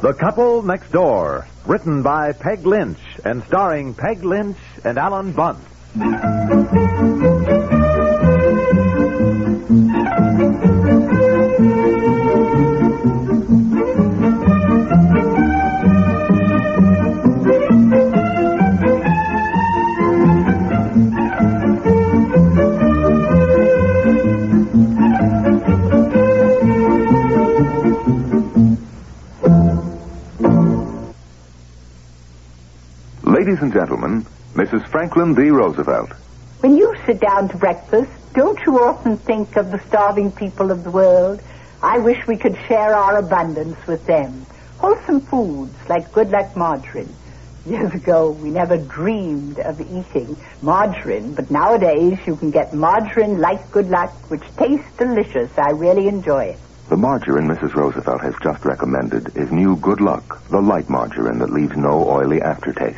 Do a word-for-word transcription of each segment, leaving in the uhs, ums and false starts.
The Couple Next Door, written by Peg Lynch and starring Peg Lynch and Alan Bunce. Ladies and gentlemen, Missus Franklin D. Roosevelt. When you sit down to breakfast, don't you often think of the starving people of the world? I wish we could share our abundance with them. Wholesome foods like Good Luck margarine. Years ago, we never dreamed of eating margarine, but nowadays you can get margarine like Good Luck, which tastes delicious. I really enjoy it. The margarine Missus Roosevelt has just recommended is new Good Luck, the light margarine that leaves no oily aftertaste.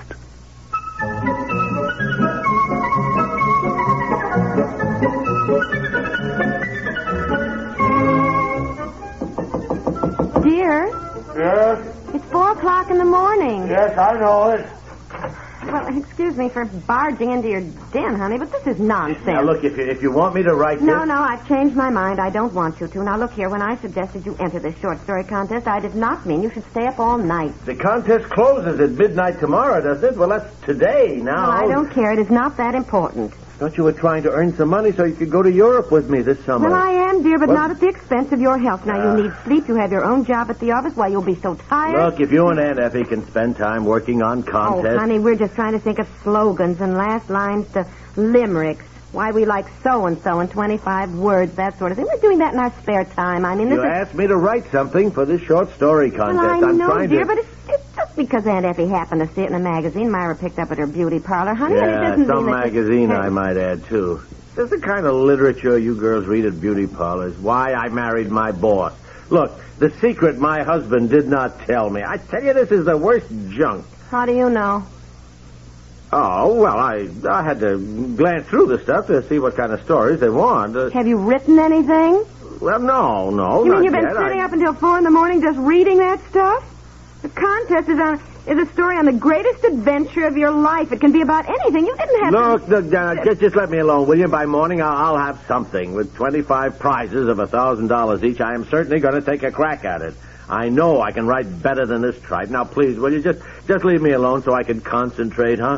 Dear? Yes? It's four o'clock in the morning. Yes, I know it. Well, excuse me for barging into your den, honey, but this is nonsense. Now, look, if you, if you want me to write this... No, no, I've changed my mind. I don't want you to. Now, look here. When I suggested you enter this short story contest, I did not mean you should stay up all night. The contest closes at midnight tomorrow, doesn't it? Well, that's today now. Well, I don't care. It is not that important. Thought you were trying to earn some money so you could go to Europe with me this summer. Well, I am, dear, but What? not at the expense of your health. Now, Ah. you need sleep. You have your own job at the office. Why, you'll be so tired. Look, if you and Aunt Effie can spend time working on contests... Oh, honey, we're just trying to think of slogans and last lines to limericks. Why we like so-and-so and twenty-five words, that sort of thing. We're doing that in our spare time. I mean, this You is... asked me to write something for this short story contest. Well, I I'm know, trying dear, to... but it's, it's just because Aunt Effie happened to see it in a magazine Myra picked up at her beauty parlor, honey. and it Yeah, doesn't some mean that you- magazine, I might add, too. This is the kind of literature you girls read at beauty parlors. Why I married my boss. Look, the secret my husband did not tell me. I tell you, this is the worst junk. How do you know? Oh, well, I I had to glance through the stuff to see what kind of stories they want. Uh, Have you written anything? well, no, no, You not mean you've been yet. sitting I... up until four in the morning just reading that stuff? The contest is on is a story on the greatest adventure of your life. It can be about anything. You didn't have Look, to... look uh, just, just let me alone, will you? By morning, I'll, I'll have something. With twenty-five prizes of one thousand dollars each, I am certainly going to take a crack at it. I know I can write better than this tripe. Now, please, will you just, just leave me alone so I can concentrate, huh?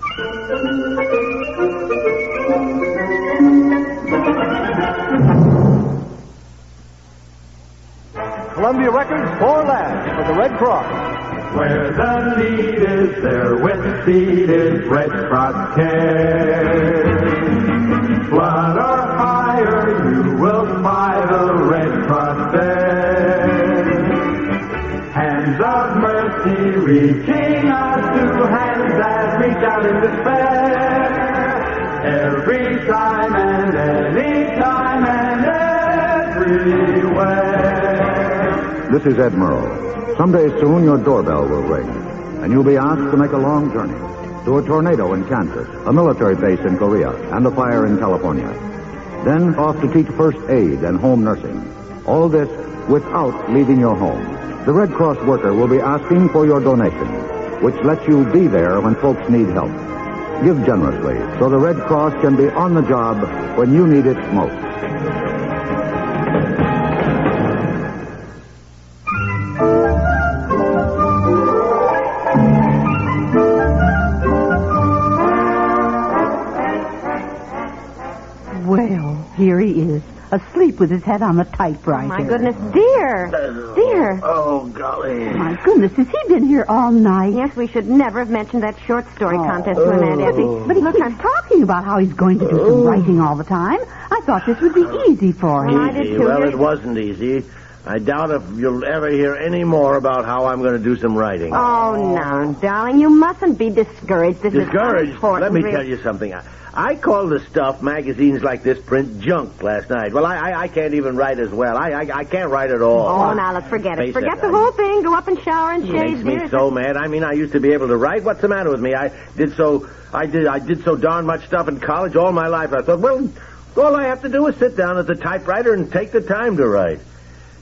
Columbia Records, Four Lads for the Red Cross. Where the need is, there with speed is Red Cross Care. Flood or fire, you will find the Red Cross there. Hands of mercy reaching out to hands that reach out in despair. Every time and any time and everywhere. This is Ed Murrow. Someday soon, your doorbell will ring, and you'll be asked to make a long journey to a tornado in Kansas, a military base in Korea, and a fire in California. Then off to teach first aid and home nursing. All this without leaving your home. The Red Cross worker will be asking for your donation, which lets you be there when folks need help. Give generously so the Red Cross can be on the job when you need it most. Well, here he is, asleep with his head on the typewriter. My goodness, dear. Dear. Oh, golly. My goodness, has he been here all night? Yes, we should never have mentioned that short story contest to Aunt Effie. But he Look, keeps I- talking about how he's going to do some writing all the time. I thought this would be easy for him. Well, I did Easy. too. Well, Here's- it wasn't easy. I doubt if you'll ever hear any more about how I'm going to do some writing. Oh, no, darling, you mustn't be discouraged. This Discouraged? is important. Let me really. tell you something. I, I called the stuff magazines like this print junk last night. Well, I I, I can't even write as well. I, I I can't write at all. Oh, now let's forget Face it. Forget it, the I- whole thing. Go up and shower and It shave, makes me dear. so mad. I mean, I used to be able to write. What's the matter with me? I did so. I did. I did so darn much stuff in college all my life. I thought, well, all I have to do is sit down at the typewriter and take the time to write.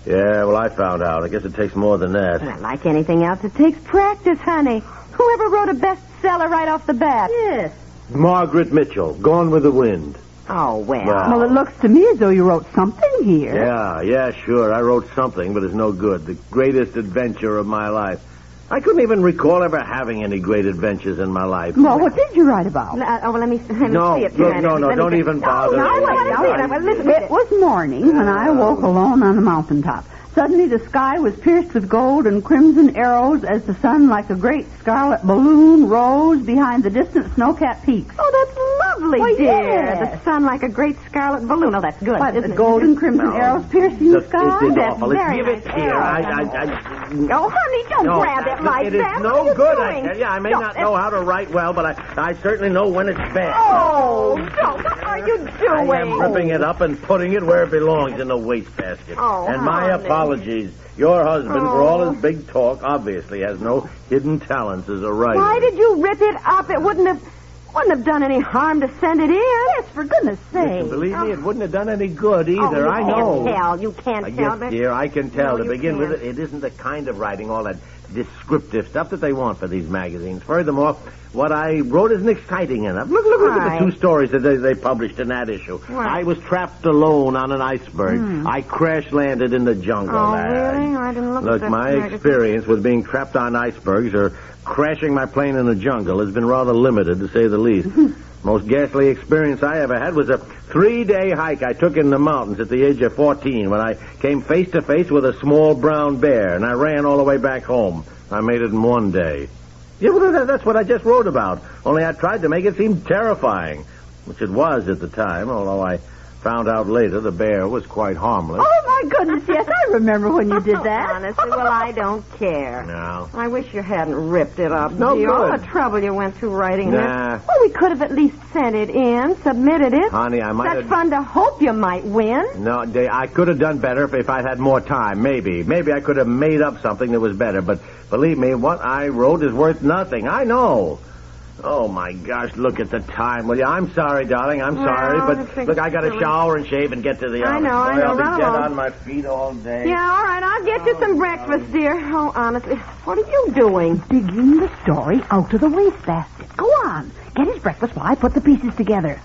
Yeah, well, I found out. I guess it takes more than that. Well, like anything else, it takes practice, honey. Whoever wrote a bestseller right off the bat? Yes. Margaret Mitchell, Gone with the Wind. Oh, well. Wow. Well, it looks to me as though you wrote something here. Yeah, yeah, sure. I wrote something, but it's no good. The greatest adventure of my life. I couldn't even recall ever having any great adventures in my life. Well, what did you write about? Uh, oh, well, let me, let me No, see it. look, Here, no, Annie. no, Let me don't see. even No, bother. No, I want to see it. Well, listen to It was morning when I awoke alone on the mountaintop. Suddenly the sky was pierced with gold and crimson arrows as the sun, like a great scarlet balloon, rose behind the distant snow-capped peaks. Oh, that's lovely, Why, dear. yes. The sun like a great scarlet balloon. Oh, that's good. Why, the isn't it? gold and crimson No. arrows piercing the Just- sky? It is That's awful. Let's very give it nice. here. I, I, Arrows. I, Oh, honey, don't no, grab it look, like it is that. no What are you good, doing? I tell you. I may No, not it's- know how to write well, but I, I certainly know when it's bad. Oh, don't. What are you doing? I am ripping it up and putting it where it belongs, in the wastebasket. Oh, and my honey. apologies. Your husband, for all Oh. his big talk, obviously has no hidden talents as a writer. Why did you rip it up? It wouldn't have wouldn't have done any harm to send it in. Yes, For goodness Listen, sake. believe me, it wouldn't have done any good either. Oh, you I know. can't tell. You can't Uh, tell. yes, but- dear, I can tell. No, to you begin with, can't. it, it isn't the kind of writing, all that descriptive stuff that they want for these magazines. Furthermore, what I wrote isn't exciting enough. Look, look, look at Why? the two stories that they, they published in that issue. What? I was trapped alone on an iceberg. I crash landed in the jungle. Oh, lad. really? I didn't look at Look, the my magazine. experience with being trapped on icebergs or crashing my plane in the jungle has been rather limited, to say the least. Most ghastly experience I ever had was a three-day hike I took in the mountains at the age of fourteen when I came face to face with a small brown bear, and I ran all the way back home. I made it in one day. Yeah, well, that- that's what I just wrote about, only I tried to make it seem terrifying, which it was at the time, although I found out later the bear was quite harmless. Oh, my goodness, yes, I remember when you did that. Honestly, well, I don't care. No. I wish you hadn't ripped it up. No dear. All good. the trouble you went through writing Nah. this. Well, we could have at least sent it in, submitted it. Honey, I might Such have... fun to hope you might win. No, Day, I could have done better if, if I'd had more time, maybe. Maybe I could have made up something that was better, but believe me, what I wrote is worth nothing. I know. Oh, my gosh, look at the time, will you? I'm sorry, darling, I'm Well, sorry, I but think look, I got to silly. shower and shave and get to the I office. know, I Boy, know, I'll be run dead along. on my feet all day. Yeah, all right, I'll get you some breakfast, dear. Oh, honestly, what are you doing? Digging the story out of the wastebasket. Go on. Get his breakfast while I put the pieces together.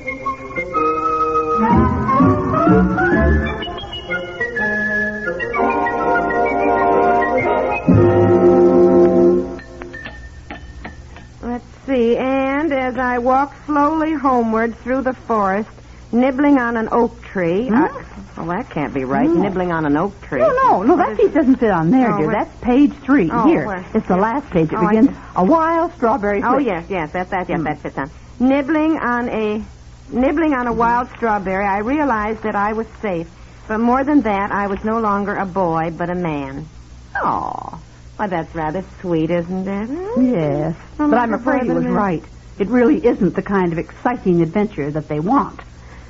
Let's see, and as I walk slowly homeward through the forest, nibbling on an oak tree. I, well, that can't be right, No. nibbling on an oak tree. No, no, no, that piece doesn't fit on there, Oh, dear. where- That's page three. Oh, Here. where? It's the Yeah. last page. It Oh, I begins, see. a wild strawberry Oh, flake. yes, yes, that, that, yes, that fits on. Nibbling on a, nibbling on a wild strawberry, I realized that I was safe. But more than that, I was no longer a boy, but a man. Oh, well, that's rather sweet, isn't it? Yes, I'm but I'm looking afraid he for was them. right. It really isn't the kind of exciting adventure that they want.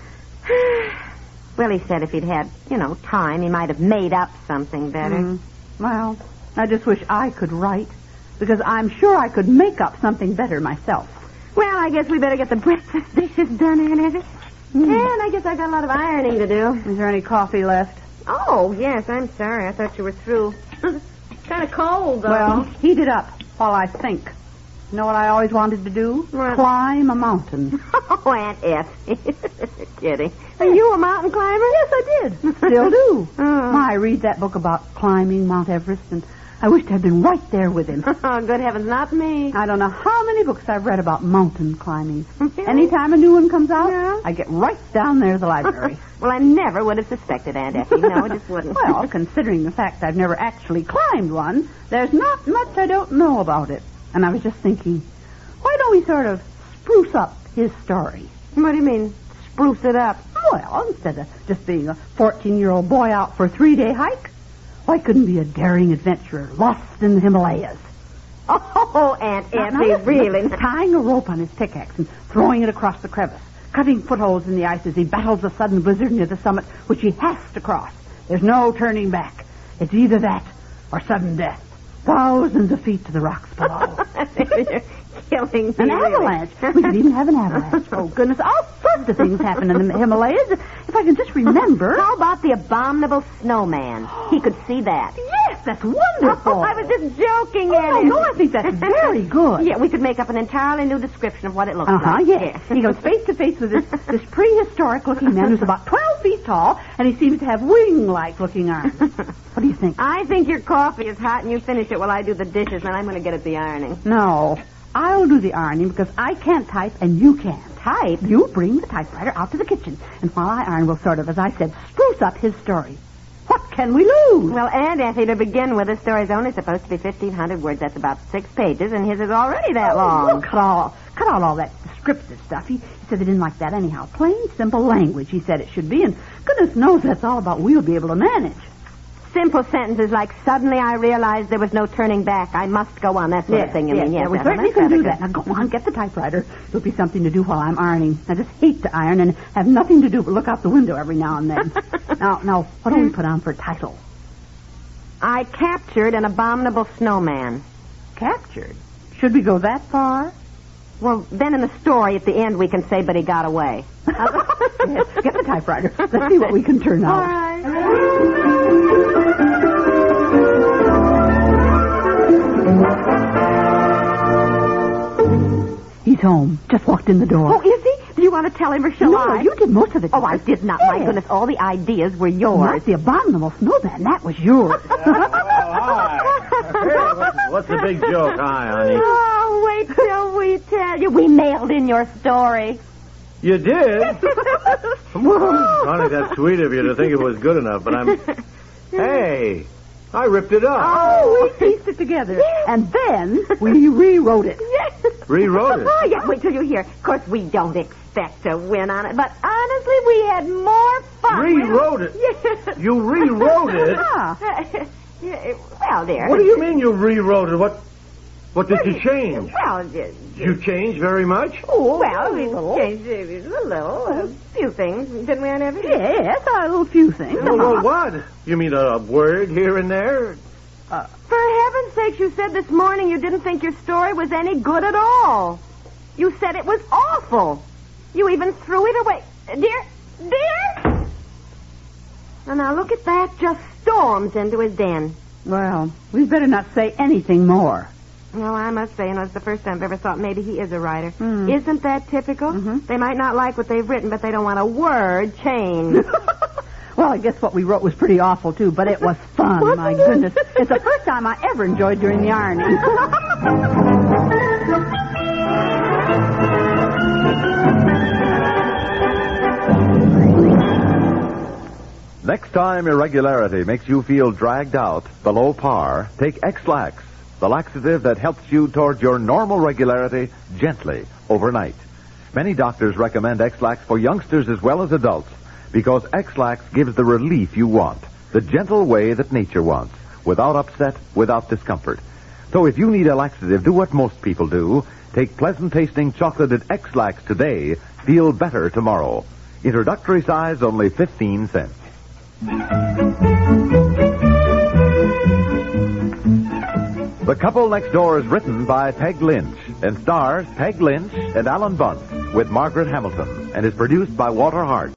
Well, he said if he'd had, you know, time, he might have made up something better. Mm. Well, I just wish I could write, because I'm sure I could make up something better myself. Well, I guess we better get the breakfast dishes done, Aunt Effie. And I guess I got a lot of ironing to do. Is there any coffee left? Oh, yes, I'm sorry. I thought you were through. Kind of cold, though. Well, heat it up while I think. You know what I always wanted to do? What? Climb a mountain. Oh, Aunt Effie. Kidding. Are you a mountain climber? Yes, I did. Still do. Oh. My, I read that book about climbing Mount Everest, and I wished I'd been right there with him. Oh, good heavens, not me. I don't know how many books I've read about mountain climbing. Really? Anytime a new one comes out, Yeah. I get right down there to the library. Well, I never would have suspected, Aunt Effie. No, I just wouldn't. Well, considering the fact I've never actually climbed one, there's not much I don't know about it. And I was just thinking, why don't we sort of spruce up his story? What do you mean, spruce it up? Well, instead of just being a fourteen-year-old boy out for a three-day hike, why couldn't be a daring adventurer lost in the Himalayas? Oh, Aunt Now, Effie, listen, really? listen, tying a rope on his pickaxe and throwing it across the crevice, cutting footholds in the ice as he battles a sudden blizzard near the summit, which he has to cross. There's no turning back. It's either that or sudden death. Thousands of feet to the rocks below. You're killing me. An really. avalanche. We could even have an avalanche. Oh, goodness. All sorts of things happen in the Himalayas. If I can just remember. How about the abominable snowman? He could see that. Yes, that's wonderful. Oh, I was just joking, Oh, Annie. no, I think that's very good. Yeah, we could make up an entirely new description of what it looks Uh-huh, like. yes. He goes face to face with this, this prehistoric-looking man who's about twelve feet tall, and he seems to have wing-like looking arms. What do you think? I think your coffee is hot and you finish it while I do the dishes, and I'm going to get at the ironing. No, I'll do the ironing because I can't type and you can. Type? You bring the typewriter out to the kitchen, and while I iron, we'll sort of, as I said, spruce up his story. What can we lose? Well, and, Effie, to begin with, the story's only supposed to be fifteen hundred words. That's about six pages, and his is already that Oh, long. look, cut all, cut out all that descriptive stuff. He, he said they didn't like that anyhow. Plain, simple language, he said it should be, and goodness knows that's all about we'll be able to manage. Simple sentences like, suddenly I realized there was no turning back. I must go on, that sort of thing. I mean, yes, yeah, we Ethel, certainly that's can do rather that. Now, go on, get the typewriter. It'll be something to do while I'm ironing. I just hate to iron and have nothing to do but look out the window every now and then. now, now, what do we put on for title? I captured an abominable snowman. Captured? Should we go that far? Well, then in the story at the end we can say, but he got away. Yes, get the typewriter. Let's see what we can turn out. All right. He's home. Just walked in the door. Oh, is he? Do you want to tell him or shall no, I? no, you did most of it. Oh, I did not. Yes. My goodness, all the ideas were yours. Not the abominable snowman. That was yours. Hi. What's the big joke? Hi, honey. Oh, wait till we tell you. We mailed in your story. You did? Honey, that's sweet of you to think it was good enough, but I'm... Hey, I ripped it up. Oh, we pieced it together. And then we rewrote it. Rewrote it. Oh, yeah, wait till you hear. Of course, we don't expect to win on it, but honestly, we had more fun. Rewrote it? Yes. You rewrote it? Yeah, well, dear. What do you mean you rewrote it? What What did you change? Well, just... You changed very much? Oh, well, we changed it a little, a few things, didn't we, Aunt Effie? Yes, a little few things. Well, well, what? You mean a word here and there? Uh, for heaven's sakes, you said this morning you didn't think your story was any good at all. You said it was awful. You even threw it away. Dear, dear? And now look at that, just storms into his den. Well, we'd better not say anything more. Well, I must say, you know, it's the first time I've ever thought maybe he is a writer. Mm. Isn't that typical? Mm-hmm. They might not like what they've written, but they don't want a word changed. Well, I guess what we wrote was pretty awful, too, but it was fun, Wasn't my it? goodness. It's the first time I ever enjoyed doing the ironing. Next time irregularity makes you feel dragged out, below par, take X-Lax, the laxative that helps you toward your normal regularity gently overnight. Many doctors recommend X-Lax for youngsters as well as adults because X-Lax gives the relief you want, the gentle way that nature wants, without upset, without discomfort. So if you need a laxative, do what most people do. Take pleasant-tasting chocolated X-Lax today. Feel better tomorrow. Introductory size, only fifteen cents. The Couple Next Door is written by Peg Lynch and stars Peg Lynch and Alan Bunce with Margaret Hamilton and is produced by Walter Hart.